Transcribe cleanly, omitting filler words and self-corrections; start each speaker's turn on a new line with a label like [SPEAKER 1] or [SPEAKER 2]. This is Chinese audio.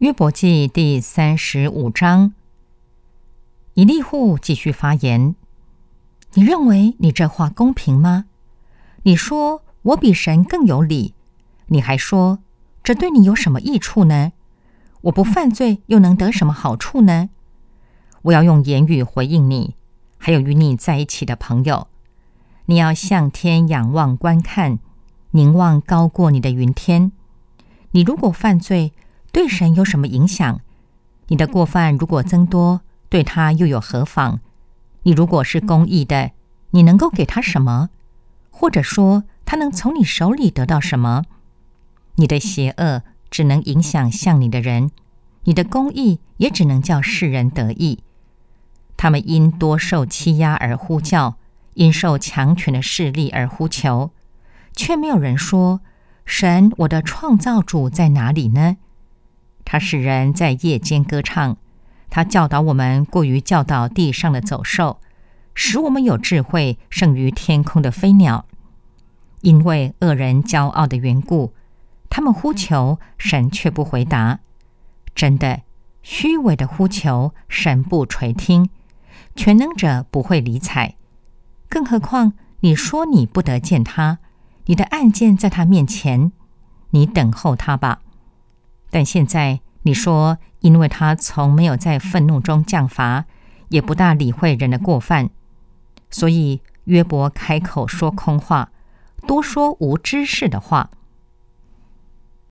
[SPEAKER 1] 约伯记第35章，以利户继续发言：你认为你这话公平吗？你说我比神更有理，你还说这对你有什么益处呢？我不犯罪又能得什么好处呢？我要用言语回应你，还有与你在一起的朋友。你要向天仰望观看，凝望高过你的云天。你如果犯罪，对神有什么影响？你的过犯如果增多，对他又有何妨？你如果是公义的，你能够给他什么？或者说，他能从你手里得到什么？你的邪恶只能影响像你的人，你的公义也只能叫世人得益。他们因多受欺压而呼叫，因受强权的势力而呼求，却没有人说：神，我的创造主在哪里呢？他使人在夜间歌唱，他教导我们过于教导地上的走兽，使我们有智慧胜于天空的飞鸟。因为恶人骄傲的缘故，他们呼求，神却不回答。真的，虚伪的呼求，神不垂听，全能者不会理睬。更何况你说你不得见他，你的案件在他面前，你等候他吧。但现在你说，因为他从没有在愤怒中降罚，也不大理会人的过犯，所以约伯开口说空话，多说无知识的话。